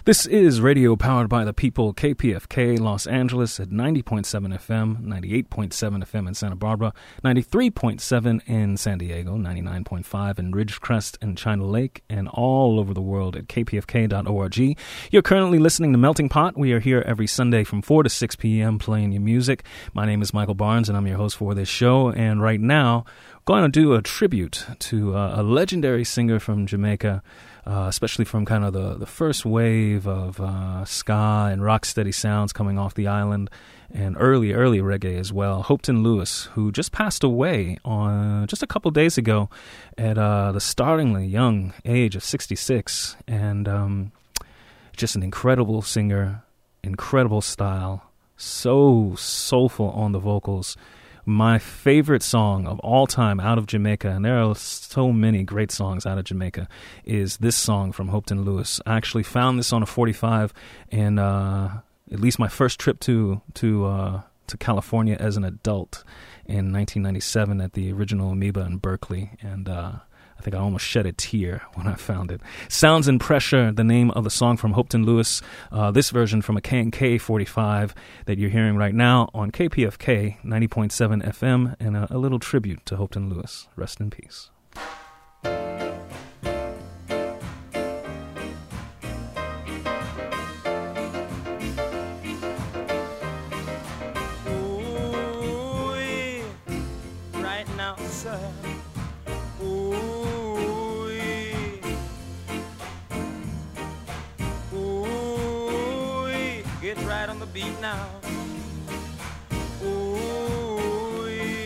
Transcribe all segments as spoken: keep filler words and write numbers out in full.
This is radio powered by the people, K P F K Los Angeles at ninety point seven F M, ninety-eight point seven F M in Santa Barbara, ninety-three point seven in San Diego, ninety-nine point five in Ridgecrest and China Lake, and all over the world at k p f k dot org. You're currently listening to Melting Pot. We are here every Sunday from four to six p.m. playing you music. My name is Michael Barnes, and I'm your host for this show. And right now, I'm going to do a tribute to uh, a legendary singer from Jamaica, Uh, especially from kind of the, the first wave of uh, ska and rocksteady sounds coming off the island, and early, early reggae as well. Hopeton Lewis, who just passed away on just a couple days ago at uh, the startlingly young age of sixty-six, and um, just an incredible singer, incredible style, so soulful on the vocals. My favorite song of all time out of Jamaica, and there are so many great songs out of Jamaica, is this song from Hopeton Lewis. I actually found this on a forty-five, and uh, at least my first trip to to uh, to California as an adult in nineteen ninety-seven at the original Amoeba in Berkeley, and uh, I think I almost shed a tear when I found it. Sounds and Pressure, the name of the song from Hopeton Lewis. Uh, this version from a K and K forty-five that you're hearing right now on K P F K ninety point seven F M, and a, a little tribute to Hopeton Lewis. Rest in peace. Ooh, right now, sir. Get right on the beat now. Ooh,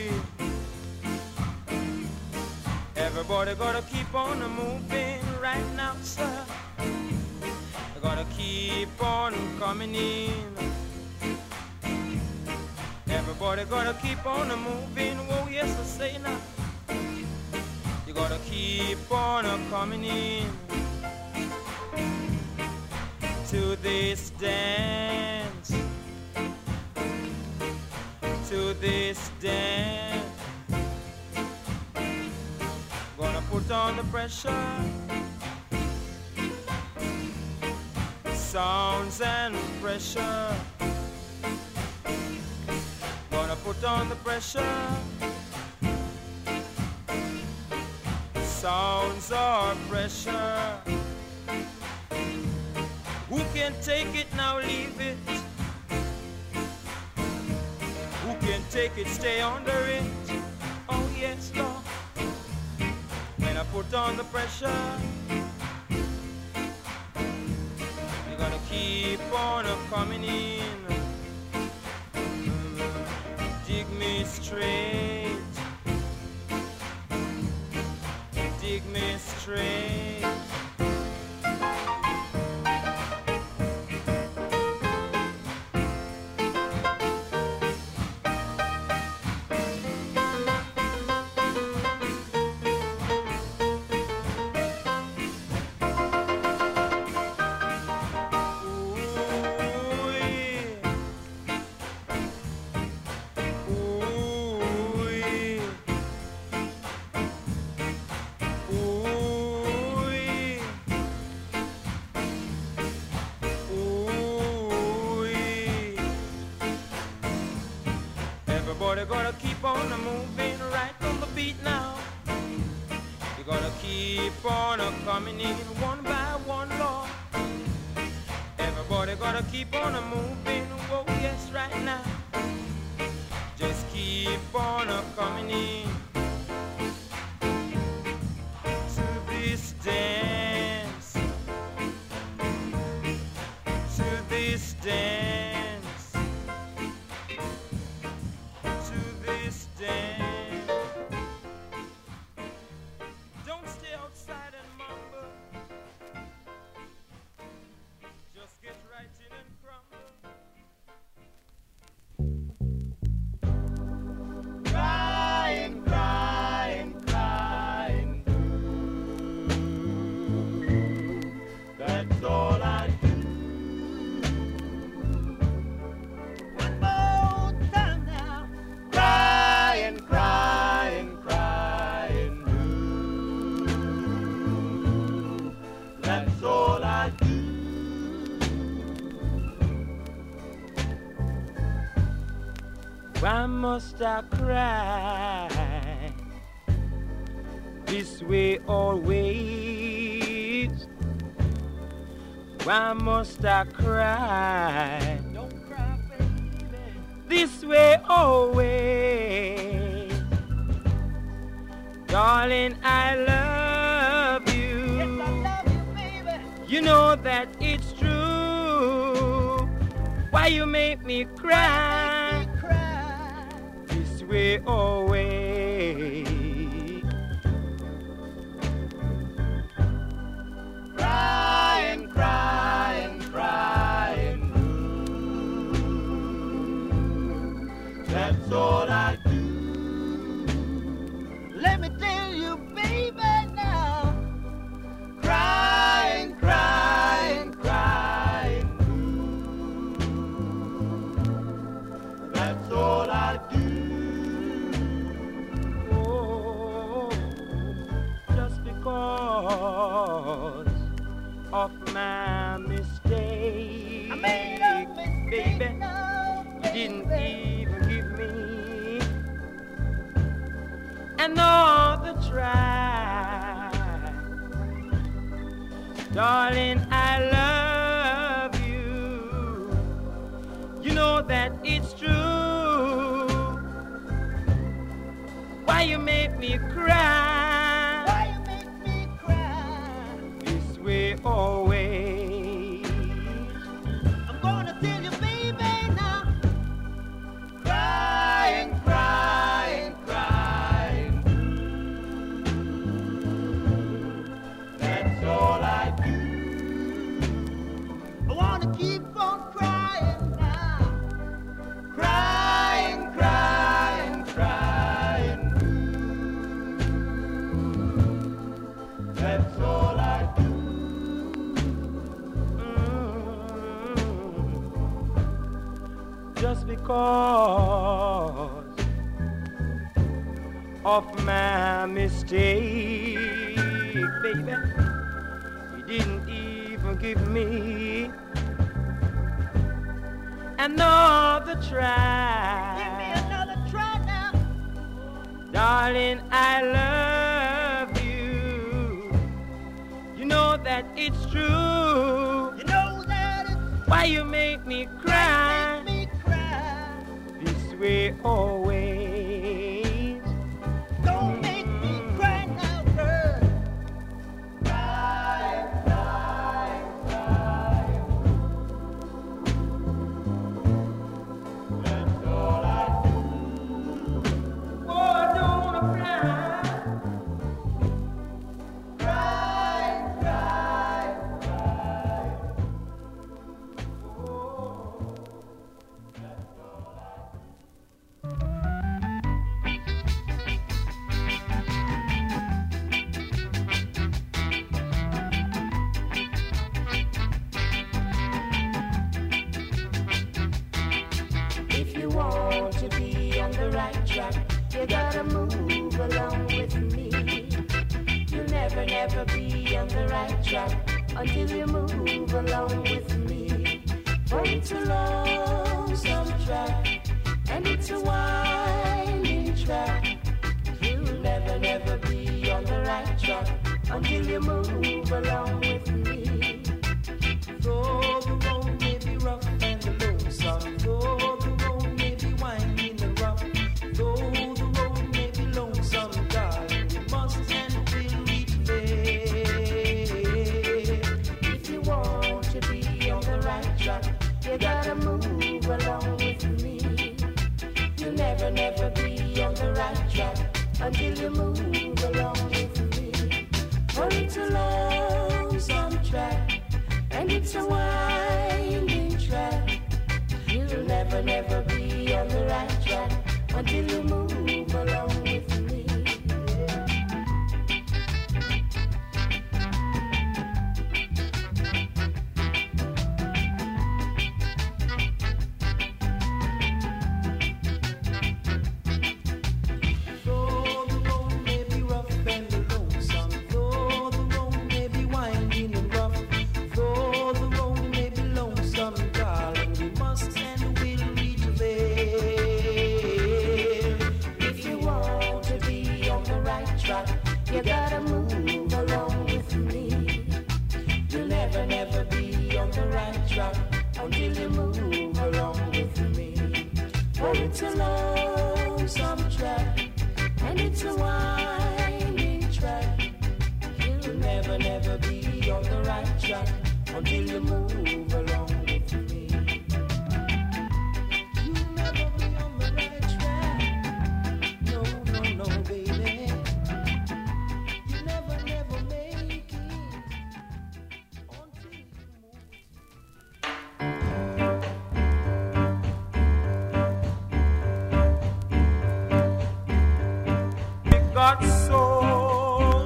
everybody gotta keep on moving right now, sir. You gotta keep on coming in. Everybody gotta keep on moving. Oh yes, I say now. You gotta keep on coming in to this dance, to this dance. Gonna put on the pressure, sounds and pressure. Gonna put on the pressure, sounds or pressure. Who can take it now, leave it? Who can take it, stay under it? Oh yes, Lord. When I put on the pressure, you gotta keep on coming in. Dig me straight, dig me straight. Everybody gotta keep on moving right on the beat now. You gotta keep on coming in one by one, Lord. Everybody gotta keep on moving. Oh yes, right now. Just keep on coming in to this dance, to this dance. Don't stay outside and mumble. Just get right in and crumble. Crying, crying, crying. That's all I do. Why must I cry this way always? Why must I cry? Don't cry, baby. This way always. Darling, I love you. Yes, I love you, baby. You know that it's true. Why you make me cry? Make me cry. This way always. Crying, crying, crying blue. That's all I do. Let me tell you, baby, now. Crying, crying, crying blue. That's all I do. Oh, just because of my mistake. I made a mistake, baby. No, baby. You didn't even give me another try. Darling, I love you. You know that it's true. Why you make me cry? Why you make me cry? This way always. I'm gonna tell you, baby, now. Crying, crying, crying. That's all I do. I wanna keep on crying now. Crying, crying, crying. That's all I do. Mm-hmm. Just because of my mistake, baby. You didn't even give me another try. Give me another try now. Darling, I love you. You know that it's true. You know that it's true. Why you make me cry? Make me cry. This way always. Don't make me cry now, girl. Crying, crying, crying. That's all I do. Oh, I don't wanna cry. Crying, crying, crying. Oh, that's all I do. If you want to be on the right track, you gotta move along with me. You'll never, never be on the right track until you move along with me. For it's a long, some track, and it's a winding track. You'll never, never be on the right track until you move along with me. Though the road may be rough and lonesome, though the road may be winding and rough, though the road may be lonesome, darling, we must and will reach there. If you want to be on the right track, you gotta move along with me. You'll never, never be on the right track until you move along with me. For it's a long, some track, and it's a winding track. You'll never, never be on the right track until you move along with me. Though the road may be rough and lonesome, though the road may be winding and rough, though the road may be lonesome, darling, we must and will reach there. it's a lonesome track, and it's a winding track. You'll never, never be on the right track until you move along with me. You'll never be on the right track. No, no, no, baby. You'll never, never make it until you move. Got soul.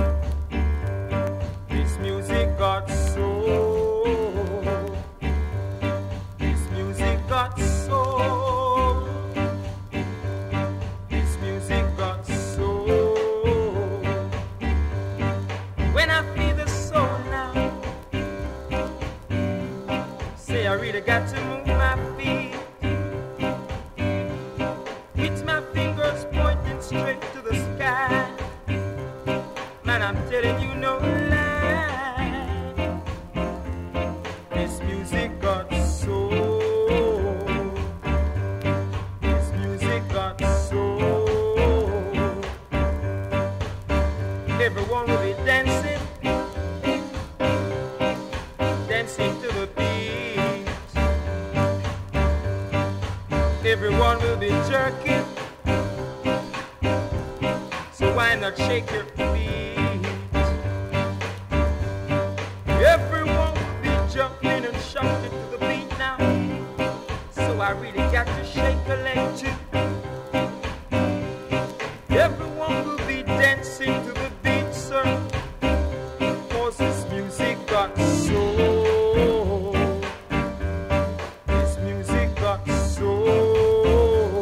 This music got soul. This music got soul. This music got soul. When I feel the soul now, say I really got to move my feet. It's my fingers pointing straight to the sky. Man, I'm telling you no lie. This music got soul. This music got soul. Everyone will be dancing, dancing to the beat. Everyone will be jerking, so why not shake your feet? Everyone will be jumping and shouting to the beat now, so I really got to shake a leg too. Everyone will be dancing to the beat, sir, 'cause this music got soul. This music got soul.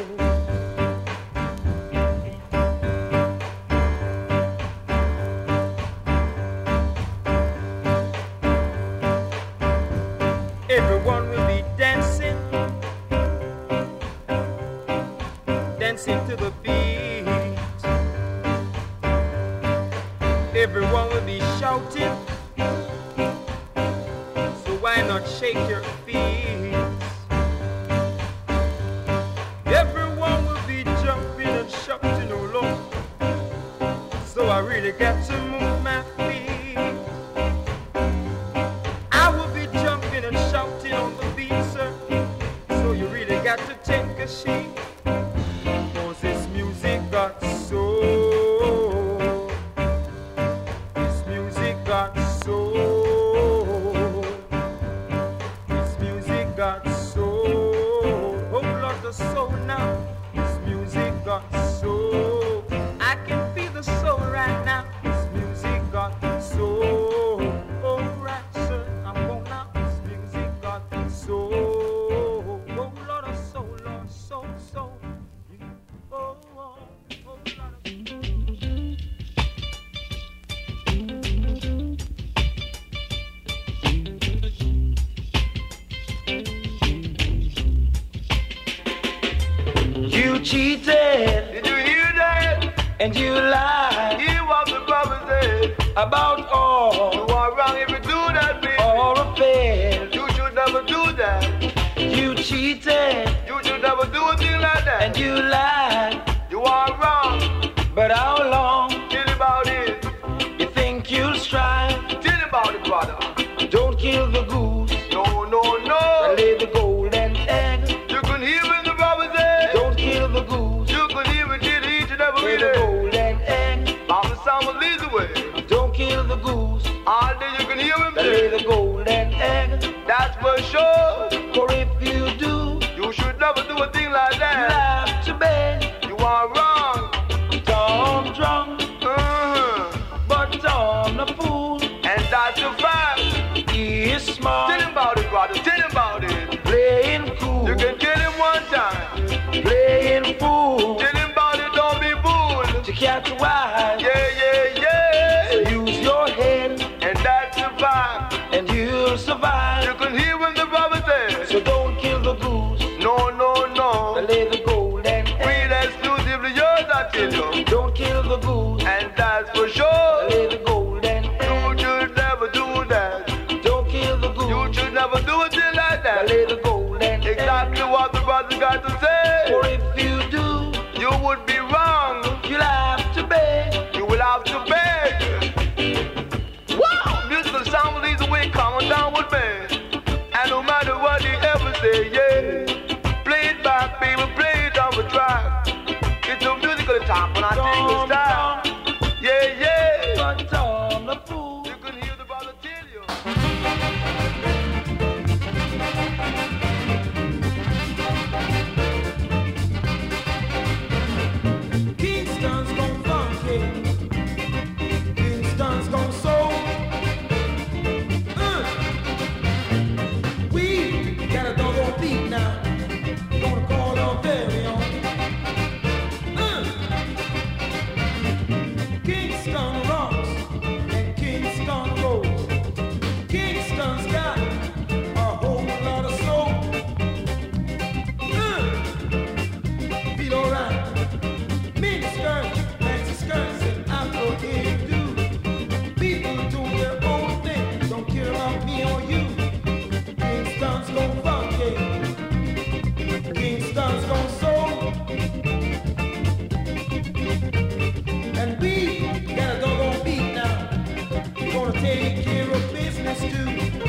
Everyone will be dancing, dancing to the beat. Everyone will be shouting, so why not shake your feet? Everyone will be jumping and shouting along, so I really got to move my feet. I will be jumping and shouting on the beat, sir, so you really got to take a seat, 'cause this music got soul. This music got soul. This music got soul. Oh, Lord, the soul now. This music got soul. I can feel the soul right now. This music got soul. Oh, right, sir, I'm going now. This music got soul. Oh, Lord, of soul, Lord, soul, soul. Oh, oh, oh, Lord of You cheated. Did you hear that? And you lied. Hear what the Bible said about all. You are wrong if you do that, baby. Or a fail. You should never do that. You cheated. You should never do a thing like that. And you lied. You are wrong. But how long? Tell about it. You think you'll strive? Tell about it, brother. Don't kill the goose. No, no, no. And lay the golden egg. You can hear when the Bible says. Don't kill the goose. You can hear it, kill each and every day. Lay the golden egg. Mama Sam will lead the way. Don't kill the goose. All day you can hear him say. Lay the golden egg. That's for sure. For if you do, you should never do a thing like that. You have to bed. You are wrong. Tom drunk. Uh-huh. But Tom the fool. And that's a fact. He is smart. Tell him about it, brother. Tell him about it. Playing cool. You can kill him one time. Playing fool. Tell him about it, don't be fooled. To catch a wife. Yeah, yeah, yeah. So use your head. And that's a fact. And you'll survive. You can hear when the Bible says. So don't kill the goose. No, no, no. Lay the golden egg. Read exclusively yours, I tell you. Don't kill the goose. And that's for sure. Lay the golden egg. You should never do that. Don't kill the goose. You should never do a thing like that. Lay the golden egg. Exactly what the brother what you got to say. For if you do, you would be wrong. You'll have to beg. You will have to beg. Wow! Musical sound leads the way, coming down with me. And no matter what they ever say, yeah. Play it back, baby, play it on the track. It's a musical top when I take the style. Yeah, yeah. But all the fool. You can hear the brother tell you. Kingston's gon' funky. Kingston's gon' soul. Uh. We got a doggone beat now. Gonna call our very own. Uh. Kingston rocks and Kingston rolls. Kingston's got a whole lot of soul. Uh. Feel alright. Mini skirts, maxi skirts, and afro hairdo. People do their own thing, don't care about me or you. Kingston's gon' funky. Kingston's gon' soul. And we got a doggone beat now. We're gonna take care of business too.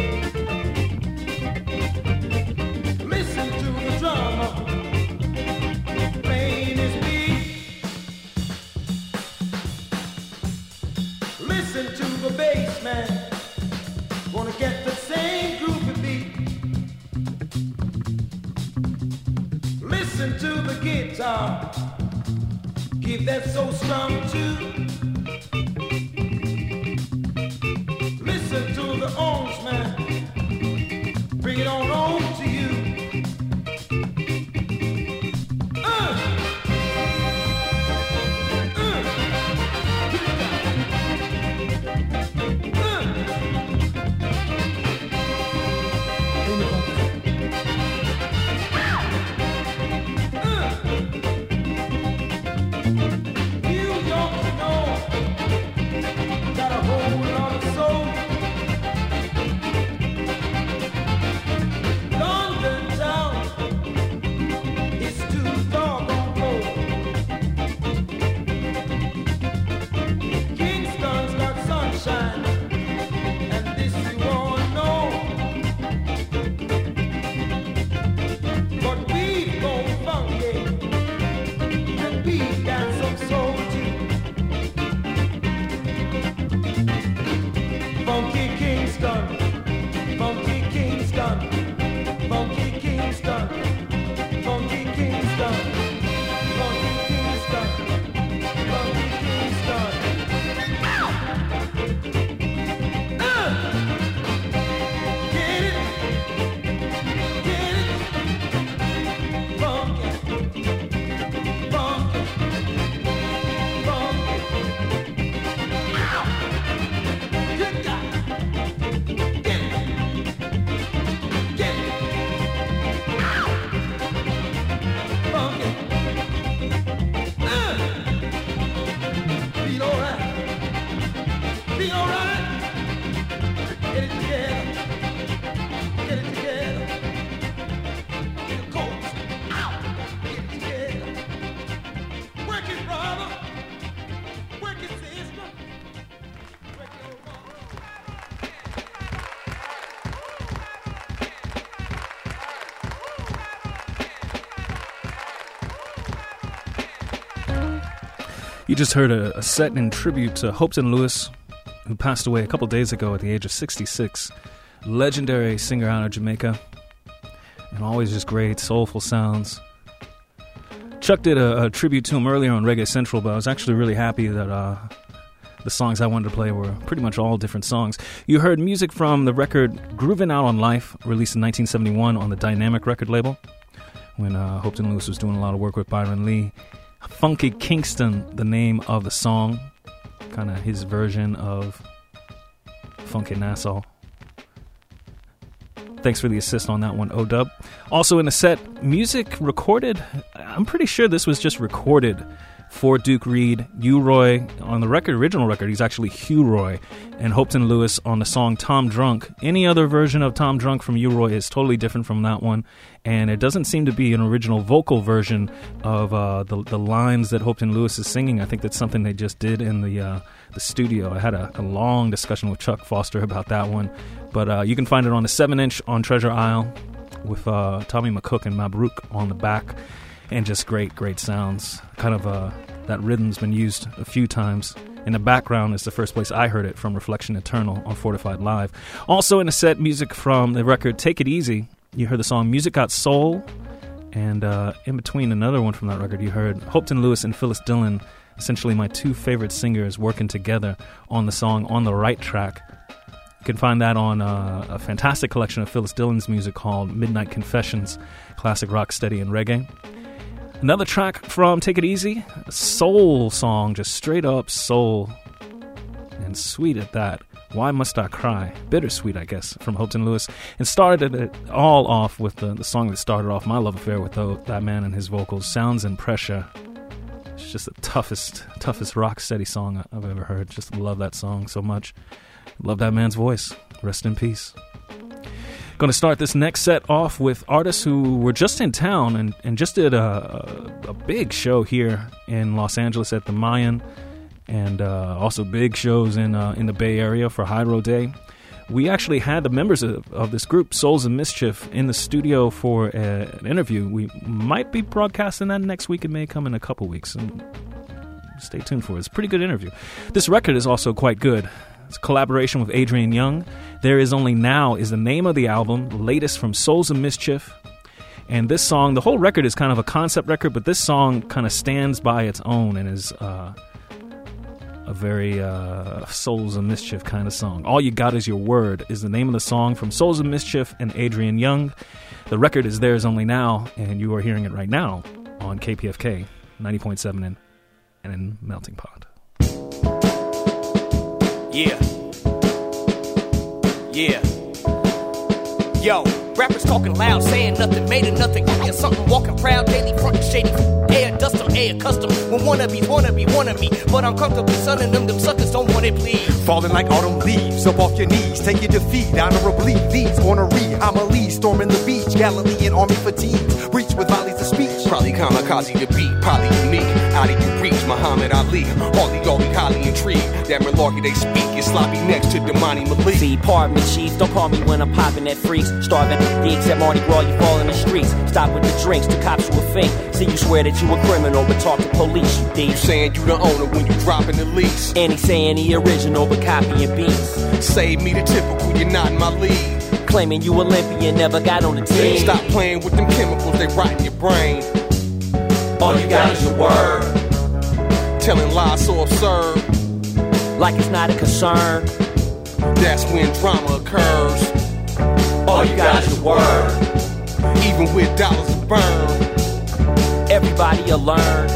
Listen to the drama. Playing his beat. Listen to the bass man. Gonna get the same groovy beat. Listen to the guitar. Give that so strong too. Listen to the horns man. Bring it on home to you. Uh. Uh. New York, no, got a whole lot of soul. London town is too doggone cold. Kingston's got sunshine, and this you all know. But we go funky, and we got some soul too. Funky Kingston, funky Kingston, funky Kingston, funky Kingston, funky Kingston, funky Kingston. Uh! Get it, get it, funky, funky, funky. You got it. Get it, get it, funky. Uh! Feel alright, feel alright. Get it together, get it together. Get it close, out, get it together. Work it, brother, work it, sister, work it, old brother. You just heard a, a set in tribute to Hopton Lewis, who passed away a couple days ago at the age of sixty-six. Legendary singer out of Jamaica, and always just great, soulful sounds. Chuck did a, a tribute to him earlier on Reggae Central, but I was actually really happy that uh, the songs I wanted to play were pretty much all different songs. You heard music from the record Groovin' Out on Life, released in nineteen seventy-one on the Dynamic record label, when uh, Hopton Lewis was doing a lot of work with Byron Lee. Funky Kingston, the name of the song, kind of his version of Funky Nassau. Thanks for the assist on that one, O-Dub. Also in the set, music recorded, I'm pretty sure this was just recorded for Duke Reed. U-Roy, on the record, original record, he's actually Hugh Roy, and Hopton Lewis on the song Tom Drunk. Any other version of Tom Drunk from U-Roy is totally different from that one, and it doesn't seem to be an original vocal version of uh, the, the lines that Hopton Lewis is singing. I think that's something they just did in the uh, the studio. I had a, a long discussion with Chuck Foster about that one, but uh, you can find it on the seven inch on Treasure Isle with uh, Tommy McCook and Mabrouk on the back, and just great, great sounds. Kind of uh, that rhythm's been used a few times. In the background is the first place I heard it from Reflection Eternal on Fortified Live. Also in the set, music from the record Take It Easy. You heard the song Music Got Soul, and uh, in between another one from that record, you heard Hopton Lewis and Phyllis Dillon, essentially my two favorite singers, working together on the song On the Right Track. You can find that on uh, a fantastic collection of Phyllis Dillon's music called Midnight Confessions, classic rock, steady, and reggae. Another track from Take It Easy, a soul song, just straight up soul, and sweet at that. Why Must I Cry? Bittersweet, I guess, from Hopton Lewis. And started it all off with the, the song that started off my love affair with the, that man and his vocals, Sounds and Pressure. It's just the toughest, toughest rock steady song I've ever heard. Just love that song so much. Love that man's voice. Rest in peace. Going to start this next set off with artists who were just in town and, and just did a, a, a big show here in Los Angeles at the Mayan, and uh, also big shows in uh, in the Bay Area for Hydro Day. We actually had the members of, of this group, Souls of Mischief, in the studio for a, an interview. We might be broadcasting that next week. It may come in a couple weeks. And stay tuned for it. It's a pretty good interview. This record is also quite good. It's a collaboration with Adrian Young. There Is Only Now is the name of the album, the latest from Souls of Mischief. And this song, the whole record is kind of a concept record, but this song kind of stands by its own and is uh, a very uh, Souls of Mischief kind of song. All You Got Is Your Word is the name of the song from Souls of Mischief and Adrian Young. The record is There Is Only Now, and you are hearing it right now on K P F K ninety point seven and, and in Melting Pot. Yeah. Yeah. Yo, rappers talking loud, saying nothing, made of nothing. Give me a something, walking proud, daily frontin' shady. Air, dust them, air, custom. When wannabes wanna be, wanna me. But I'm comfortably sunning them, them suckers don't want it, please. Falling like autumn leaves, up off your knees. Take your defeat, honorably. These ornery homilies, storming the beach. Galilean army fatigues, breach with volleys of speech. Probably kamikaze to beat, probably unique. Out of your reach, Muhammad Ali. Hardly, hardly, highly intrigued. That malarkey they speak is sloppy next to Damani Malik. See, pardon me, chief. Don't call me when I'm popping at freaks. Starving gigs at Mardi Gras, you fall in the streets. Stop with the drinks, the cops you a fake. See, you swear that you a criminal, but talk to police, you thief. You saying you the owner when you dropping the lease. And he saying he original, but copying beats. Save me the typical, you're not in my league. Claiming you Olympian, never got on the team. Stop playing with them chemicals, they rot in your brain. All you got is your word. Telling lies so absurd, like it's not a concern. That's when drama occurs. All you got is your word. Even with dollars to burn, everybody will learn.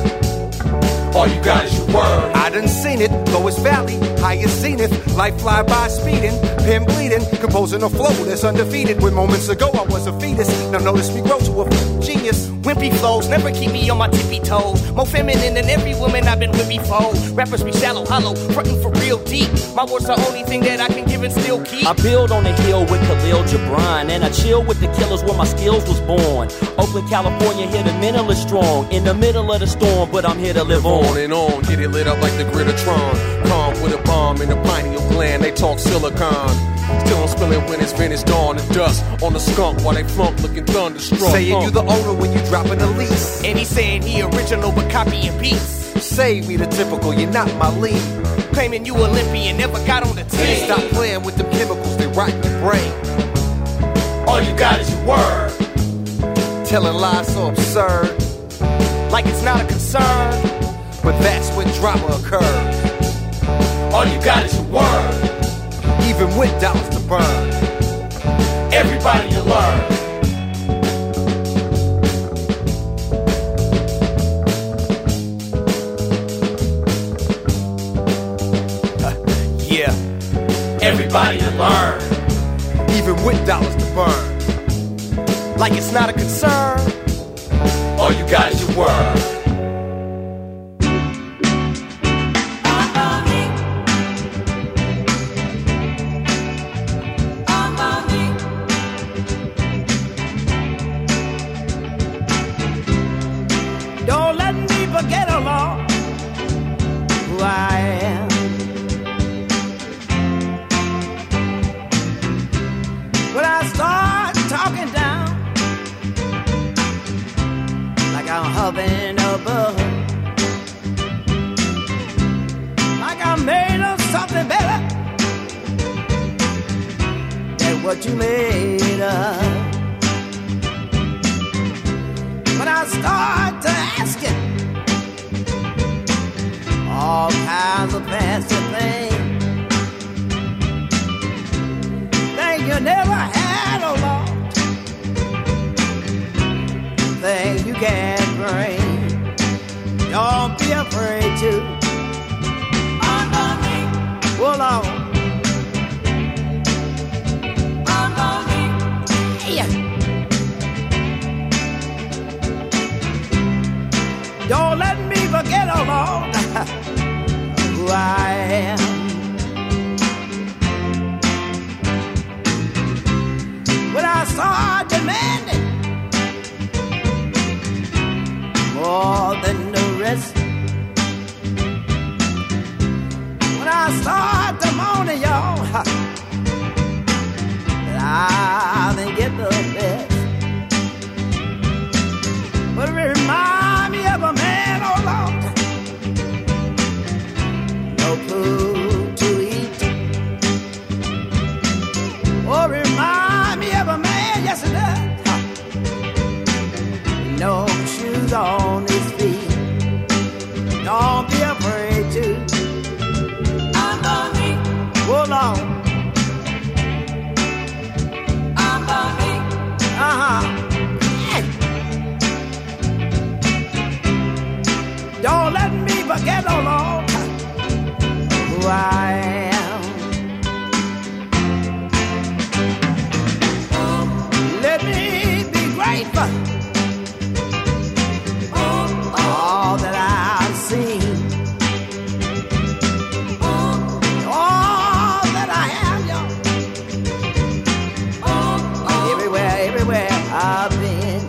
All you got is your word. I done seen it, lowest valley, highest zenith. Life fly by speeding, pen bleeding, composing a flow that's undefeated. When moments ago I was a fetus, now notice me grow to a genius. Wimpy flows never keep me on my tippy toes. More feminine than every woman I've been with before. Rappers be shallow, hollow, frontin' for real deep. My words the only thing that I can give and still keep. I build on the hill with Khalil Gibran, and I chill with the killers where my skills was born. Oakland, California, here the mental is strong. In the middle of the storm, but I'm here to live on. On and on, get it lit up like the Grittatron. Calm with a bomb in the pineal gland, they talk silicon. Still I'm spilling when it's finished, dawn and dust on the skunk while they flunk looking thunderstruck. Saying uh. you the owner when you dropping a lease. And he saying he original but copying beats. Save me the typical, you're not my league. Claiming you Olympian, never got on the team. Stop playing with them chemicals, they rot in your brain. All you got is your word. Telling lies so absurd, like it's not a concern. But that's when drama occurs. All you got is your word. Even with dollars to burn, everybody you learn. Uh, yeah, everybody you learn. Even with dollars to burn, like it's not a concern. All you got is your word. what you made of. When I start to ask it all kinds of fancy things, things you never had, oh Lord, things you can't bring. Don't be afraid to. Oh Lord. Don't let me forget, oh Lord, who I am. When I start demanding more than the rest, when I start to moaning, y'all, that I didn't get the best. But remind me of a man, oh Lord, no food to eat. Oh, remind me of a man, yes it does, no shoes on his feet. Don't be afraid to. I'm me. Oh Lord. I'm me. Uh-huh. Don't let me forget, oh Lord, who I am. Let me be grateful for all that I've seen, all that I have, y'all. Everywhere, everywhere I've been.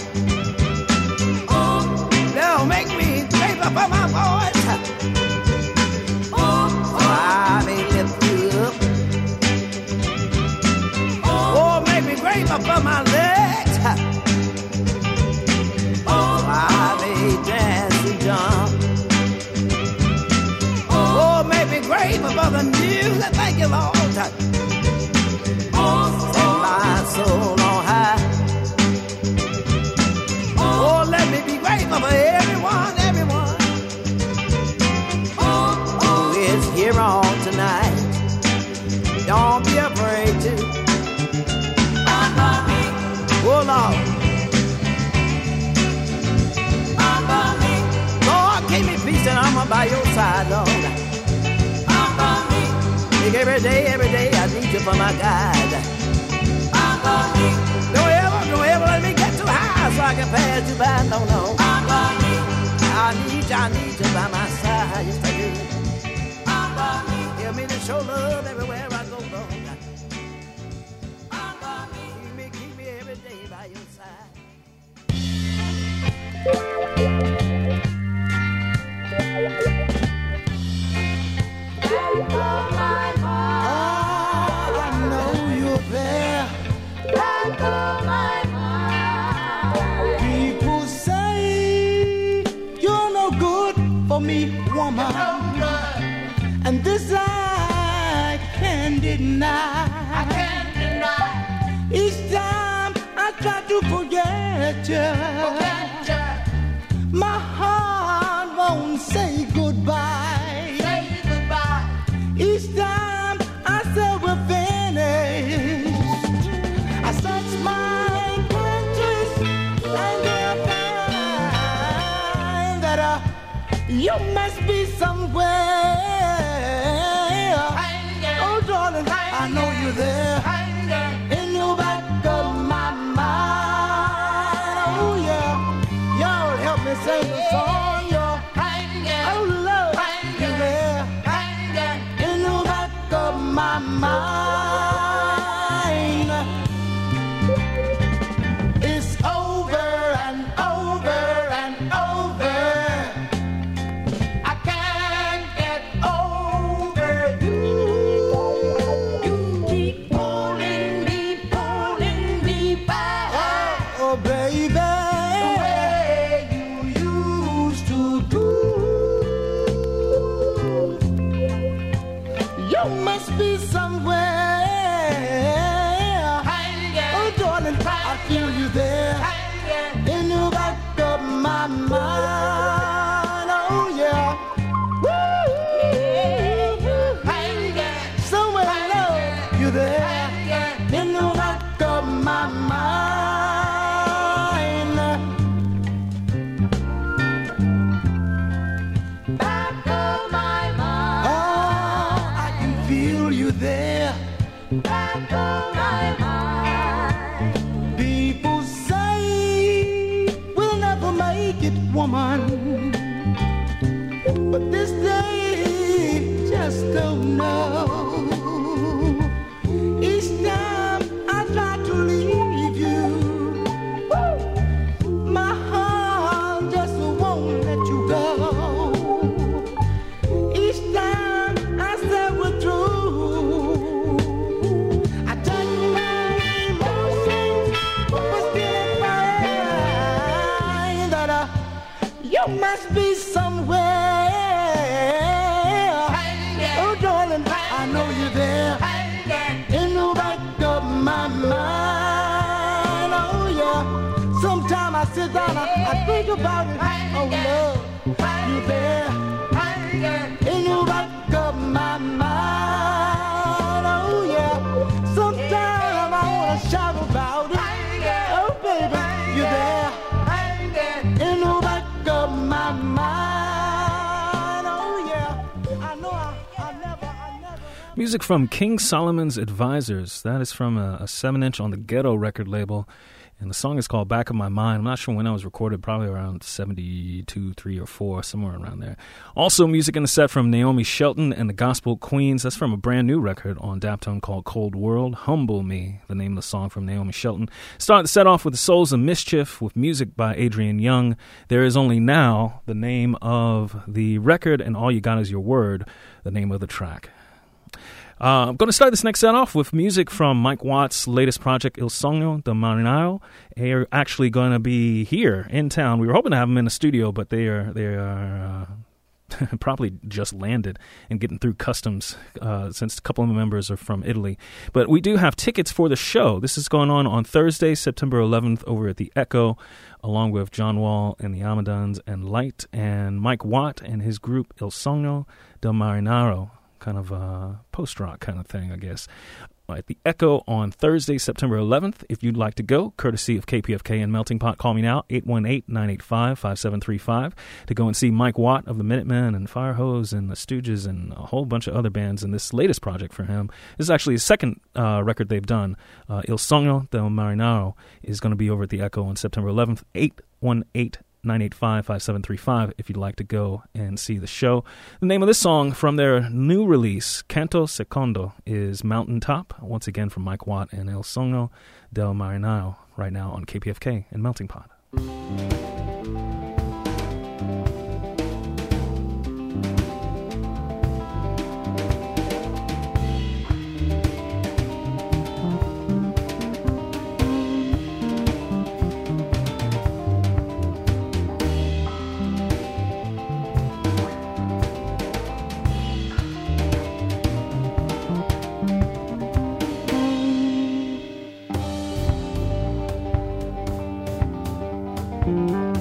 They'll make me for my voice, oh, I may lift you up. Oh, make me grateful for my legs. Oh, I may dance and jump. Oh, make me grateful for the music. Thank you, Lord. Oh, set my soul on high. Oh, let me be grateful for everyone, everyone. Here on tonight, don't be afraid to. Oh Lord, Lord, keep me peace and I'm by your side, Lord. Every day, every day I need you for my guide. Don't ever, don't ever let me get too high so I can pass you by. No, no. I need you, I need you by my side. Yes, I do. Help me to show love everywhere I go, Lord. Keep me, keep me every day by your side. Oh, I know you're there. People say you're no good for me, woman. And this I can't deny. I can't deny. Each time I try to forget you, forget you, my heart won't say goodbye. Say goodbye. Each time I say we're finished, I search my conscience and I find that uh, you must be somewhere. I know you're there in the back of my mind. Oh yeah, y'all help me sing the song. Y'all, oh Lord, you're there in the back of my mind. It's over and over and over. I can't get over you. Must be somewhere I feel you there in the back of my mind. Oh yeah. Somewhere I love you there in the back of my mind. Back of my mind. Oh, I can feel you there. Back of my mind. People say we'll never make it, woman, but this day just don't know. Each time I try to leave you, my heart just won't let you go. Each time I say we're through, I touch my emotions, but still find that uh, you must be somewhere. Oh, darling, I know you're there in the back of my mind. Oh, yeah. Sometimes I sit down, I, I think about it. Oh, love, you're there in the back of my mind. Oh, yeah. Sometimes I want to shout about it. Oh, baby, you're there in the back of my mind. Oh, yeah. I know I, I never, I never. Music from King Solomon's Advisors. That is from a, a seven inch on the Ghetto record label. And the song is called Back of My Mind. I'm not sure when that was recorded, probably around seventy-two, three, or four, somewhere around there. Also, music in the set from Naomi Shelton and the Gospel Queens. That's from a brand new record on Daptone called Cold World. Humble Me, the name of the song from Naomi Shelton. Start the set off with The Souls of Mischief with music by Adrian Young. There Is Only Now, the name of the record, and All You Got Is Your Word, the name of the track. Uh, I'm going to start this next set off with music from Mike Watt's latest project, Il Sogno del Marinaio. They're actually going to be here in town. We were hoping to have them in the studio, but they are they are uh, probably just landed and getting through customs uh, since a couple of the members are from Italy. But we do have tickets for the show. This is going on on Thursday, September eleventh, over at the Echo, along with John Wall and the Amadons and Light and Mike Watt and his group Il Sogno del Marinaio. Kind of a post-rock kind of thing, I guess. At the Echo on Thursday, September eleventh. If you'd like to go, courtesy of K P F K and Melting Pot, call me now, eight one eight, nine eight five, five seven three five, to go and see Mike Watt of the Minutemen and Firehose and the Stooges and a whole bunch of other bands in this latest project for him. This is actually his second uh, record they've done. Uh, Il Sogno del Marinaio is going to be over at the Echo on September eleventh, eight one eight, nine eight five, five seven three five if you'd like to go and see the show. The name of this song from their new release, Canto Secondo, is Mountaintop, once again from Mike Watt and Il Sogno del Marinaio, right now on K P F K and Melting Pot. Thank you.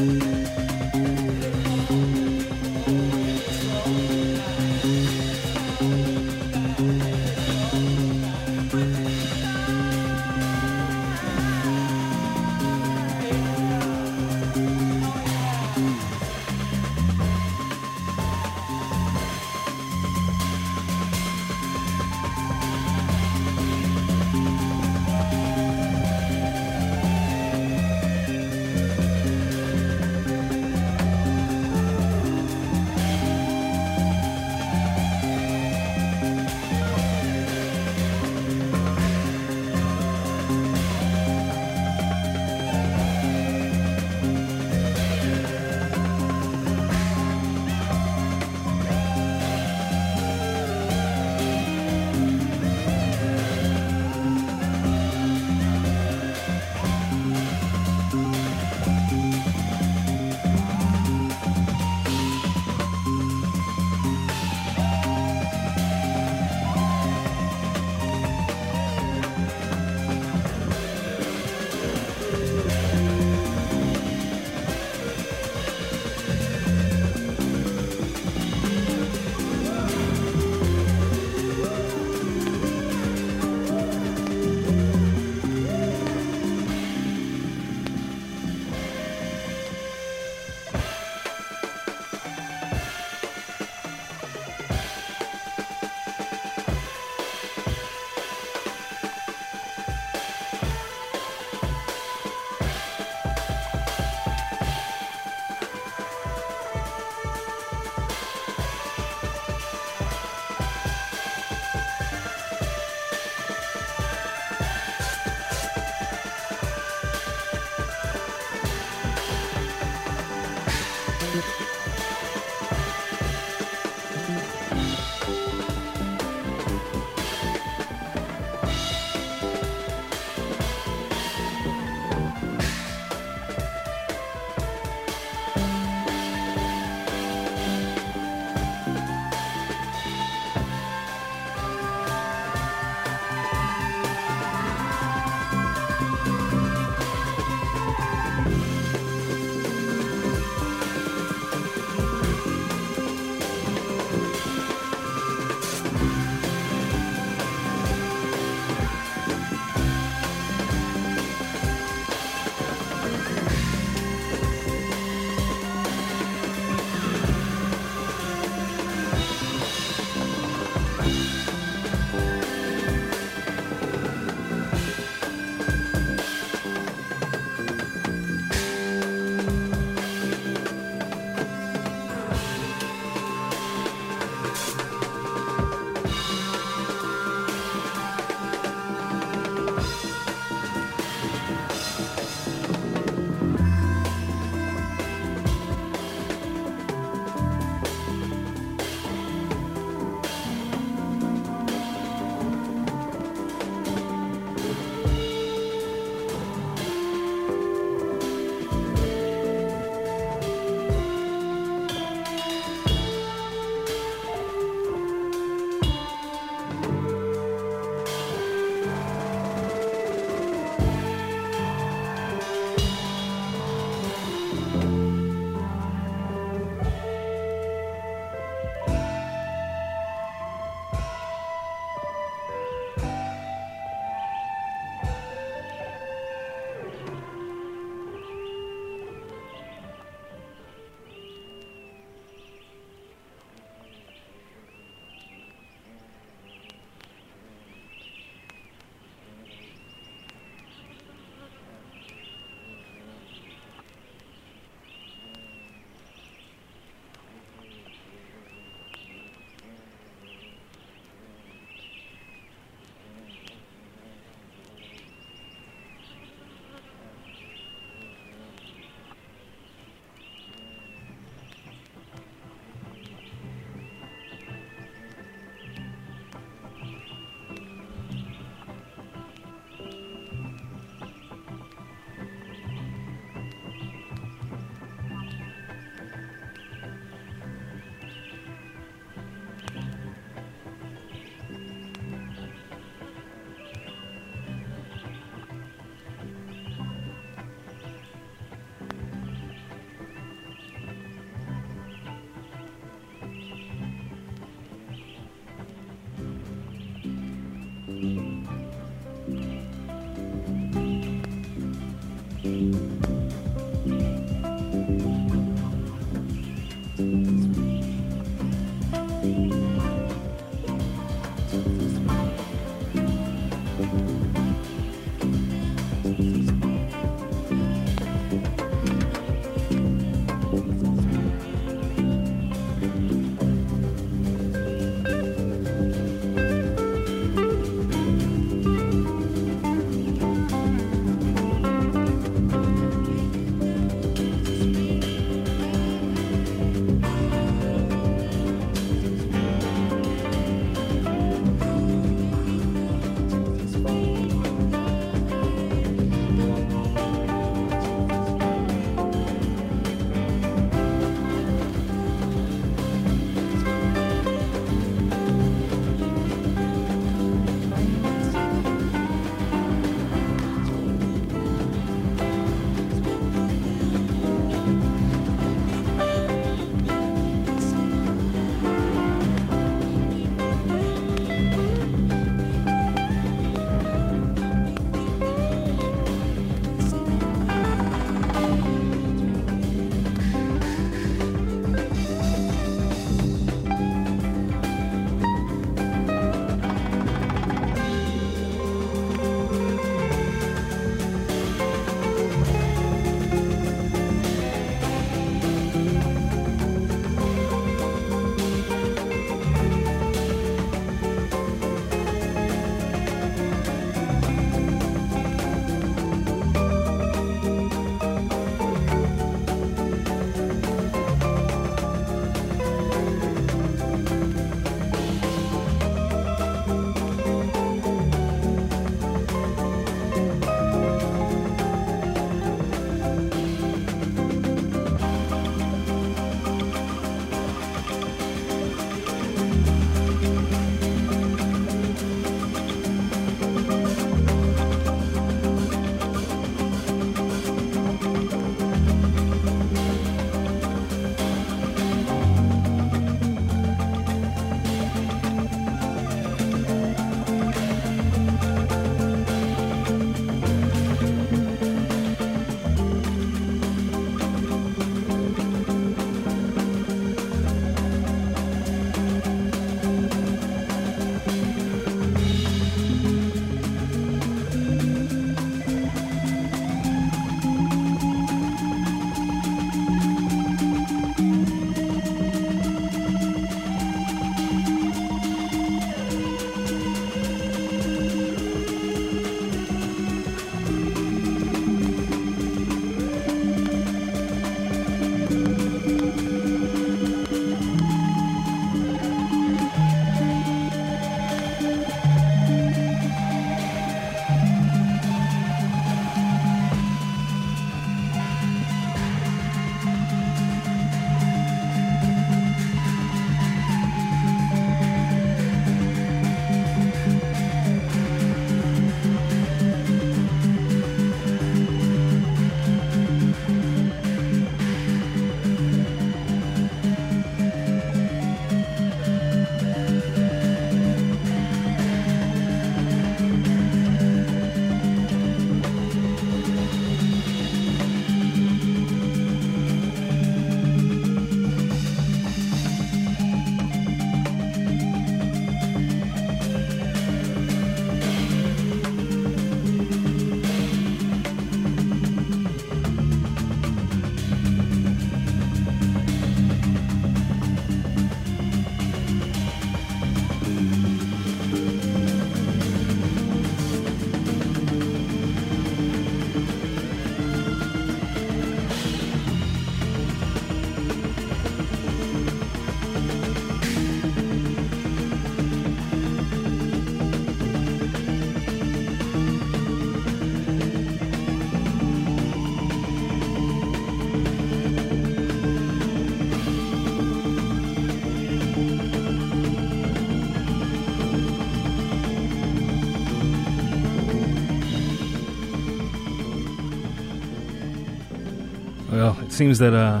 Well, it seems that uh,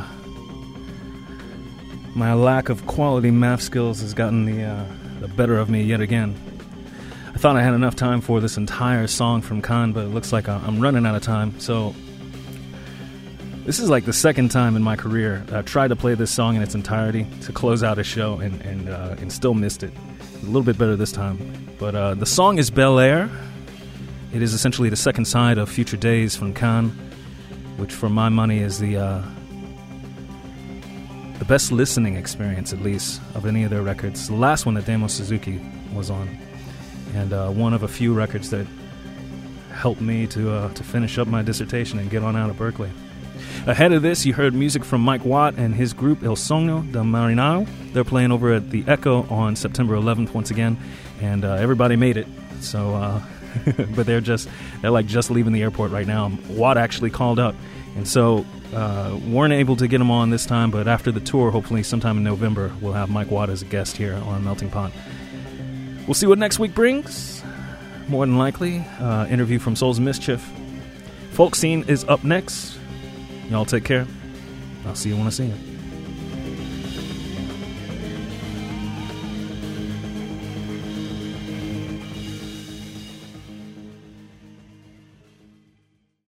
my lack of quality math skills has gotten the, uh, the better of me yet again. I thought I had enough time for this entire song from Khan, but it looks like I'm running out of time. So this is like the second time in my career I've tried to play this song in its entirety to close out a show and and, uh, and still missed it. A little bit better this time. But uh, the song is Bel Air. It is essentially the second side of Future Days from Khan, which for my money is the uh, the best listening experience, at least, of any of their records. The last one that Damo Suzuki was on, and uh, one of a few records that helped me to uh, to finish up my dissertation and get on out of Berkeley. Ahead of this, you heard music from Mike Watt and his group El Sogno del Marinaro. They're playing over at the Echo on September eleventh once again, and uh, everybody made it. So, uh, but they're just they're like just leaving the airport right now. Watt actually called up, and so uh, weren't able to get him on this time. But after the tour, hopefully sometime in November, we'll have Mike Watt as a guest here on Melting Pot. We'll see what next week brings. More than likely, uh, interview from Souls of Mischief. Folk Scene is up next. Y'all take care. I'll see you when I see you.